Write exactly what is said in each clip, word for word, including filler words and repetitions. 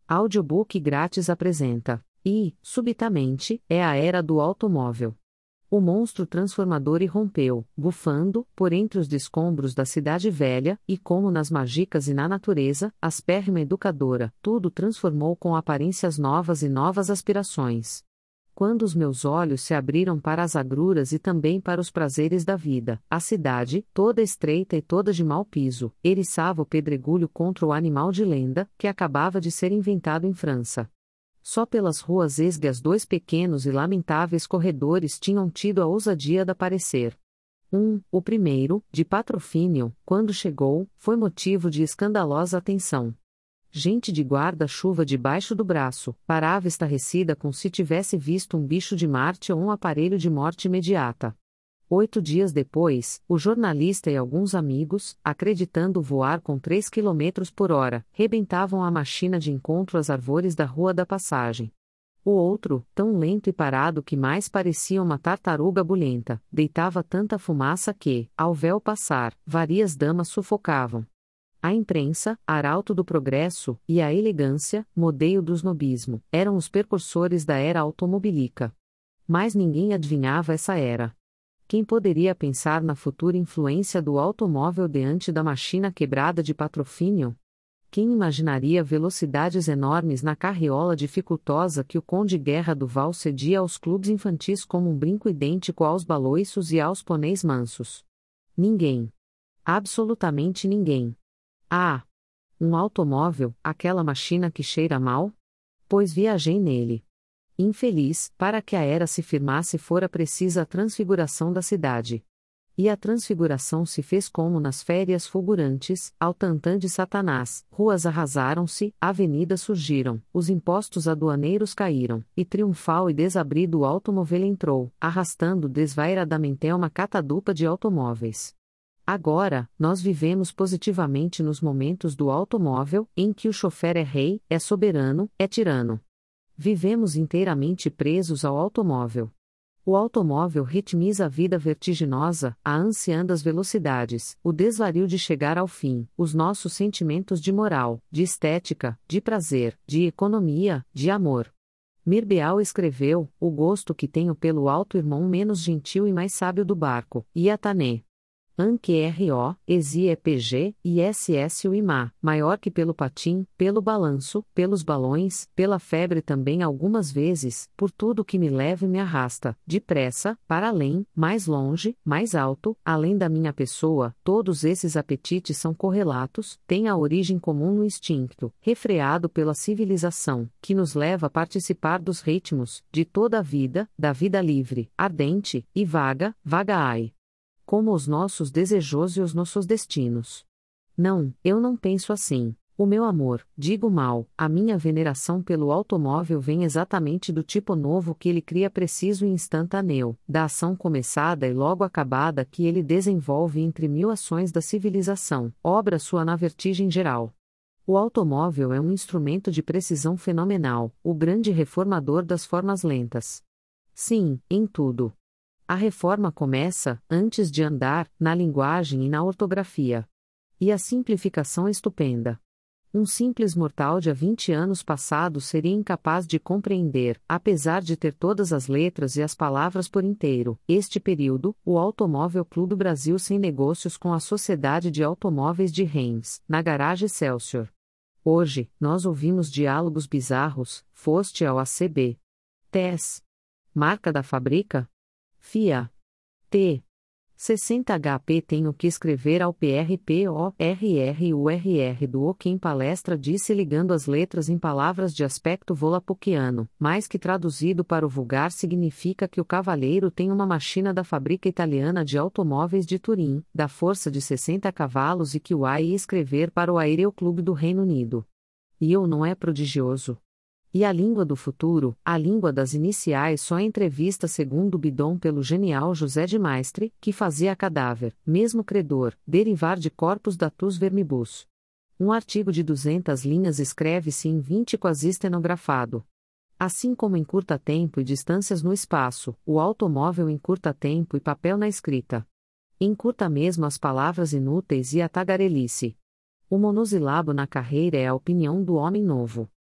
Audiobook grátis apresenta. E, subitamente, é a era do automóvel. O monstro transformador irrompeu, bufando, por entre os escombros da cidade velha, e como nas mágicas e na natureza, aspérrima educadora, tudo transformou com aparências novas e novas aspirações. Quando os meus olhos se abriram para as agruras e também para os prazeres da vida, a cidade, toda estreita e toda de mau piso, eriçava o pedregulho contra o animal de lenda, que acabava de ser inventado em França. Só pelas ruas esguas dois pequenos e lamentáveis corredores tinham tido a ousadia de aparecer. Um, o primeiro, de patrocínio, quando chegou, foi motivo de escandalosa atenção. Gente de guarda-chuva debaixo do braço, parava estarrecida como se tivesse visto um bicho de Marte ou um aparelho de morte imediata. Oito dias depois, o jornalista e alguns amigos, acreditando voar com três quilômetros por hora, rebentavam a machina de encontro às árvores da Rua da Passagem. O outro, tão lento e parado que mais parecia uma tartaruga bulhenta, deitava tanta fumaça que, ao véu passar, várias damas sufocavam. A imprensa, arauto do progresso, e a elegância, modeio do snobismo, eram os precursores da era automobilica. Mas ninguém adivinhava essa era. Quem poderia pensar na futura influência do automóvel diante da machina quebrada de patrocínio? Quem imaginaria velocidades enormes na carriola dificultosa que o Conde Guerra Duval cedia aos clubes infantis como um brinco idêntico aos baloiços e aos pôneis mansos? Ninguém. Absolutamente ninguém. Ah! Um automóvel, aquela machina que cheira mal? Pois viajei nele. Infeliz, para que a era se firmasse fora precisa a transfiguração da cidade. E a transfiguração se fez como nas férias fulgurantes, ao tantã de Satanás, ruas arrasaram-se, avenidas surgiram, os impostos aduaneiros caíram, e triunfal e desabrido o automóvel entrou, arrastando desvairadamente uma catadupa de automóveis. Agora, nós vivemos positivamente nos momentos do automóvel, em que o chofer é rei, é soberano, é tirano. Vivemos inteiramente presos ao automóvel. O automóvel ritmiza a vida vertiginosa, a ânsia das velocidades, o desvario de chegar ao fim, os nossos sentimentos de moral, de estética, de prazer, de economia, de amor. Mirbeau escreveu, o gosto que tenho pelo alto irmão menos gentil e mais sábio do barco, Iatané. Anque-ro, Exi-E-P-G, I S S U-I-M-A, maior que pelo patim, pelo balanço, pelos balões, pela febre também algumas vezes, por tudo que me leva e me arrasta, depressa, para além, mais longe, mais alto, além da minha pessoa, todos esses apetites são correlatos, têm a origem comum no instinto, refreado pela civilização, que nos leva a participar dos ritmos, de toda a vida, da vida livre, ardente, e vaga, vaga-ai. Como os nossos desejos e os nossos destinos. Não, eu não penso assim. O meu amor, digo mal, a minha veneração pelo automóvel vem exatamente do tipo novo que ele cria preciso e instantâneo, da ação começada e logo acabada que ele desenvolve entre mil ações da civilização, obra sua na vertigem geral. O automóvel é um instrumento de precisão fenomenal, o grande reformador das formas lentas. Sim, em tudo. A reforma começa, antes de andar, na linguagem e na ortografia. E a simplificação é estupenda. Um simples mortal de há vinte anos passados seria incapaz de compreender, apesar de ter todas as letras e as palavras por inteiro, este período, o Automóvel Clube Brasil sem negócios com a Sociedade de Automóveis de Reims, na garagem Excelsior. Hoje, nós ouvimos diálogos bizarros, foste ao A C B. T E S. Marca da fábrica? F I A. T. sessenta H P Tenho que escrever ao P R P O R R U R R do O quem palestra disse ligando as letras em palavras de aspecto volapuquiano, mais que traduzido para o vulgar significa que o cavalheiro tem uma machina da fábrica italiana de automóveis de Turim, da força de sessenta cavalos e que o A ia escrever para o Aeroclube do Reino Unido. E eu não é prodigioso? E a língua do futuro, a língua das iniciais só entrevista segundo Bidon pelo genial José de Maistre, que fazia cadáver, mesmo credor, derivar de corpus datus vermibus. Um artigo de duzentas linhas escreve-se em vinte quase estenografado. Assim como encurta tempo e distâncias no espaço, o automóvel encurta tempo e papel na escrita. Encurta mesmo as palavras inúteis e a tagarelice. O monosilabo na carreira é a opinião do homem novo.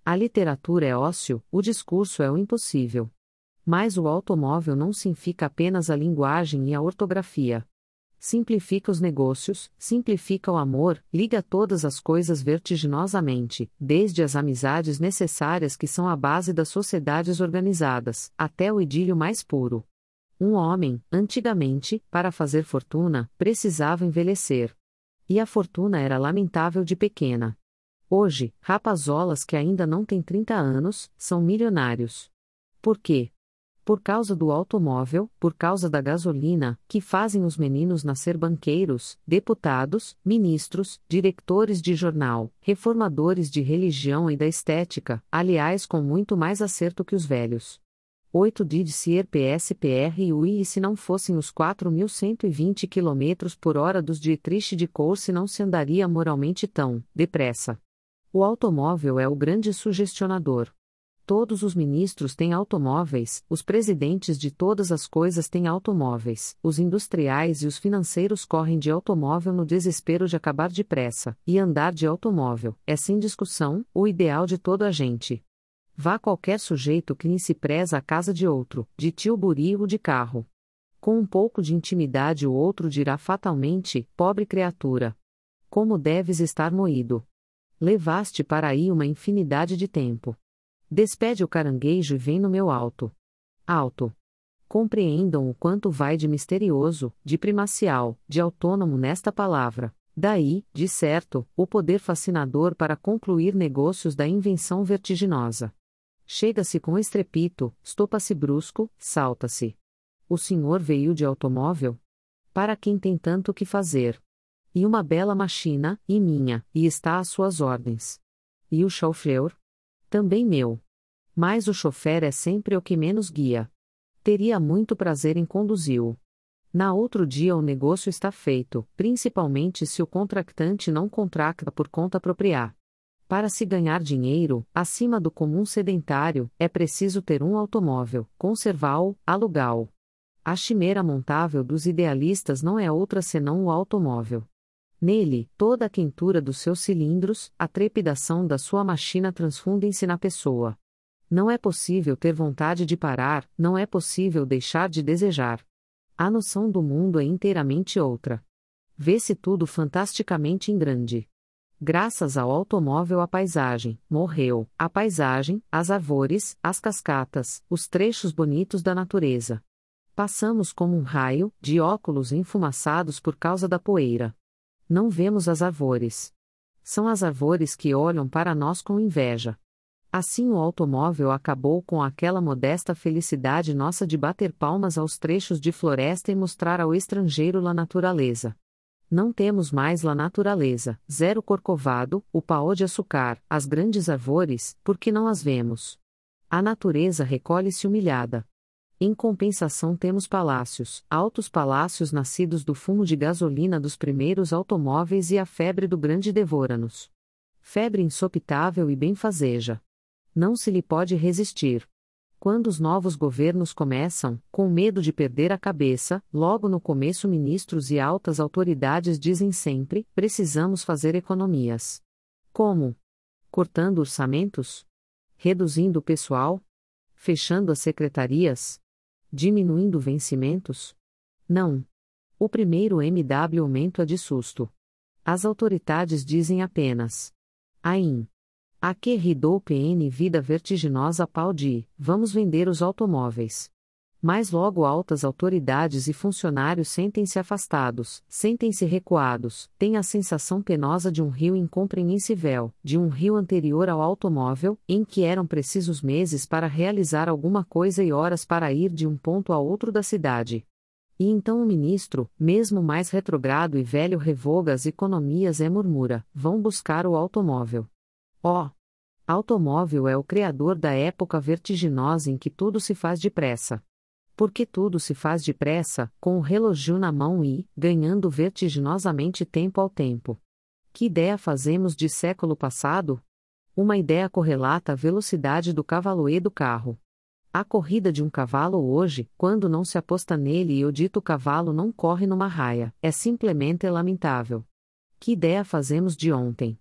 A literatura é ócio, o discurso é o impossível. Mas o automóvel não simplifica apenas a linguagem e a ortografia. Simplifica os negócios, simplifica o amor, liga todas as coisas vertiginosamente, desde as amizades necessárias que são a base das sociedades organizadas, até o idílio mais puro. Um homem, antigamente, para fazer fortuna, precisava envelhecer. E a fortuna era lamentável de pequena. Hoje, rapazolas que ainda não têm trinta anos, são milionários. Por quê? Por causa do automóvel, por causa da gasolina, que fazem os meninos nascer banqueiros, deputados, ministros, diretores de jornal, reformadores de religião e da estética, aliás com muito mais acerto que os velhos. oito Did-se P S P R e U I e se não fossem os quatro mil cento e vinte quilômetros por hora dos Dietrich de Course não se andaria moralmente tão depressa. O automóvel é o grande sugestionador. Todos os ministros têm automóveis, os presidentes de todas as coisas têm automóveis, os industriais e os financeiros correm de automóvel no desespero de acabar depressa, e andar de automóvel é sem discussão o ideal de todo agente. Vá qualquer sujeito que se preza a casa de outro, de tilbury ou de carro. Com um pouco de intimidade o outro dirá fatalmente, pobre criatura. Como deves estar moído. Levaste para aí uma infinidade de tempo. Despede o caranguejo e vem no meu alto. Alto. Compreendam o quanto vai de misterioso, de primacial, de autônomo nesta palavra. Daí, de certo, o poder fascinador para concluir negócios da invenção vertiginosa. Chega-se com estrepito, estopa-se brusco, salta-se. O senhor veio de automóvel? Para quem tem tanto que fazer. E uma bela machina, e minha, e está às suas ordens. E o chauffeur? Também meu. Mas o chofer é sempre o que menos guia. Teria muito prazer em conduzi-o. Na outro dia o negócio está feito, principalmente se o contractante não contracta por conta própria. Para se ganhar dinheiro, acima do comum sedentário, é preciso ter um automóvel, conservá-o, alugá-o. A chimera montável dos idealistas não é outra senão o automóvel. Nele, toda a quentura dos seus cilindros, a trepidação da sua máquina transfundem-se na pessoa. Não é possível ter vontade de parar, não é possível deixar de desejar. A noção do mundo é inteiramente outra. Vê-se tudo fantasticamente em grande. Graças ao automóvel a paisagem, morreu, a paisagem, as árvores, as cascatas, os trechos bonitos da natureza. Passamos como um raio, de óculos enfumaçados por causa da poeira. Não vemos as árvores. São as árvores que olham para nós com inveja. Assim o automóvel acabou com aquela modesta felicidade nossa de bater palmas aos trechos de floresta e mostrar ao estrangeiro la naturaleza. Não temos mais la naturaleza, zero corcovado, o pau de açúcar, as grandes árvores, porque não as vemos. A natureza recolhe-se humilhada. Em compensação temos palácios, altos palácios nascidos do fumo de gasolina dos primeiros automóveis e a febre do grande devora-nos. Febre insopitável e benfazeja. Não se lhe pode resistir. Quando os novos governos começam, com medo de perder a cabeça, logo no começo ministros e altas autoridades dizem sempre, precisamos fazer economias. Como? Cortando orçamentos? Reduzindo o pessoal? Fechando as secretarias? Diminuindo vencimentos? Não. O primeiro M W aumento é de susto. As autoridades dizem apenas: Aim. A que ridou P N vida vertiginosa pau de, vamos vender os automóveis. Mas logo altas autoridades e funcionários sentem-se afastados, sentem-se recuados, têm a sensação penosa de um rio incompreensível, de um rio anterior ao automóvel, em que eram precisos meses para realizar alguma coisa e horas para ir de um ponto a outro da cidade. E então o ministro, mesmo mais retrogrado e velho, revoga as economias e murmura: vão buscar o automóvel. Ó! Automóvel é o criador da época vertiginosa em que tudo se faz depressa. Porque tudo se faz depressa, com o relógio na mão e, ganhando vertiginosamente tempo ao tempo. Que ideia fazemos de século passado? Uma ideia correlata à velocidade do cavalo e do carro. A corrida de um cavalo hoje, quando não se aposta nele e o dito cavalo não corre numa raia, é simplesmente lamentável. Que ideia fazemos de ontem?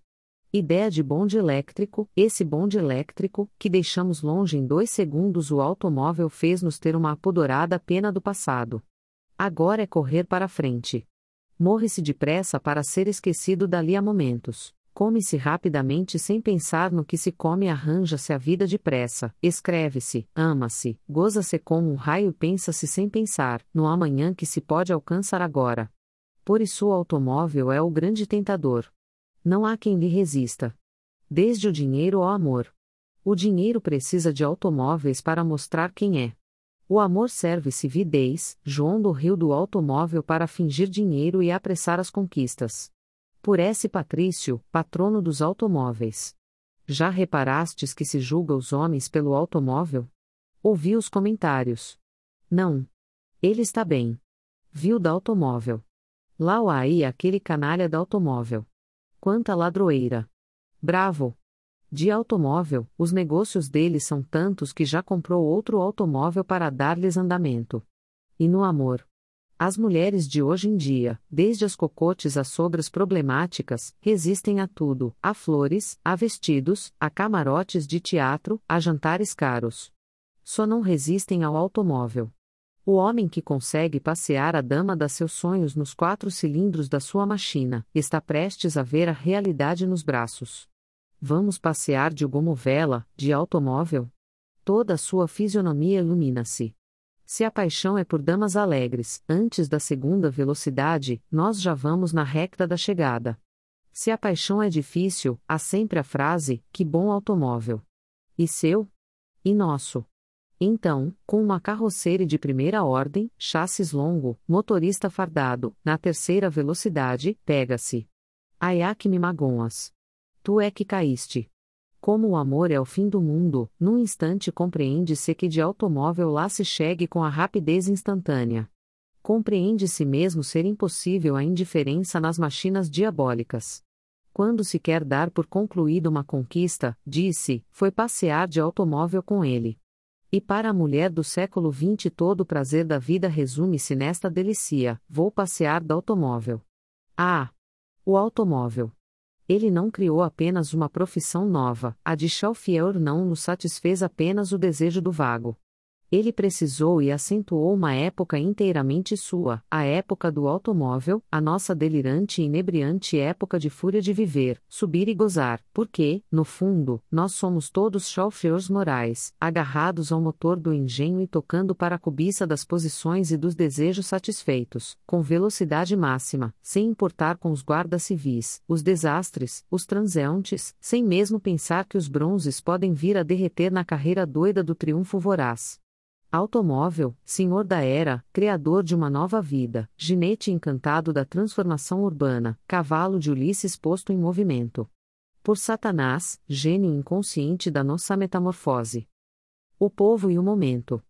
Ideia de bonde elétrico: esse bonde elétrico, que deixamos longe em dois segundos, o automóvel fez-nos ter uma apodorada pena do passado. Agora é correr para a frente. Morre-se depressa para ser esquecido dali a momentos. Come-se rapidamente sem pensar no que se come e arranja-se a vida depressa. Escreve-se, ama-se, goza-se como um raio e pensa-se sem pensar, no amanhã que se pode alcançar agora. Por isso o automóvel é o grande tentador. Não há quem lhe resista. Desde o dinheiro ao amor. O dinheiro precisa de automóveis para mostrar quem é. O amor serve-se videz, João do Rio do automóvel para fingir dinheiro e apressar as conquistas. Por esse Patrício, patrono dos automóveis. Já reparastes que se julga os homens pelo automóvel? Ouvi os comentários. Não. Ele está bem. Viu da automóvel. Lá o aí aquele canalha da automóvel. Quanta ladroeira. Bravo. De automóvel, os negócios dele são tantos que já comprou outro automóvel para dar-lhes andamento. E no amor? As mulheres de hoje em dia, desde as cocotes às sogras problemáticas, resistem a tudo, a flores, a vestidos, a camarotes de teatro, a jantares caros. Só não resistem ao automóvel. O homem que consegue passear a dama das seus sonhos nos quatro cilindros da sua machina, está prestes a ver a realidade nos braços. Vamos passear de gomovela, de automóvel? Toda a sua fisionomia ilumina-se. Se a paixão é por damas alegres, antes da segunda velocidade, nós já vamos na recta da chegada. Se a paixão é difícil, há sempre a frase, que bom automóvel. E seu? E nosso? Então, com uma carroceria de primeira ordem, chassis longo, motorista fardado, na terceira velocidade, pega-se. Ai ah que me magoas. Tu é que caíste. Como o amor é o fim do mundo, num instante compreende-se que de automóvel lá se chegue com a rapidez instantânea. Compreende-se mesmo ser impossível a indiferença nas machinas diabólicas. Quando se quer dar por concluída uma conquista, disse, foi passear de automóvel com ele. E para a mulher do século vinte todo o prazer da vida resume-se nesta delicia, vou passear do automóvel. Ah! O automóvel. Ele não criou apenas uma profissão nova, a de chauffeur não nos satisfez apenas o desejo do vago. Ele precisou e acentuou uma época inteiramente sua, a época do automóvel, a nossa delirante e inebriante época de fúria de viver, subir e gozar, porque, no fundo, nós somos todos chauffeurs morais, agarrados ao motor do engenho e tocando para a cobiça das posições e dos desejos satisfeitos, com velocidade máxima, sem importar com os guardas civis, os desastres, os transeuntes, sem mesmo pensar que os bronzes podem vir a derreter na carreira doida do triunfo voraz. Automóvel, senhor da era, criador de uma nova vida, ginete encantado da transformação urbana, cavalo de Ulisses posto em movimento. Por Satanás, gênio inconsciente da nossa metamorfose. O povo e o momento.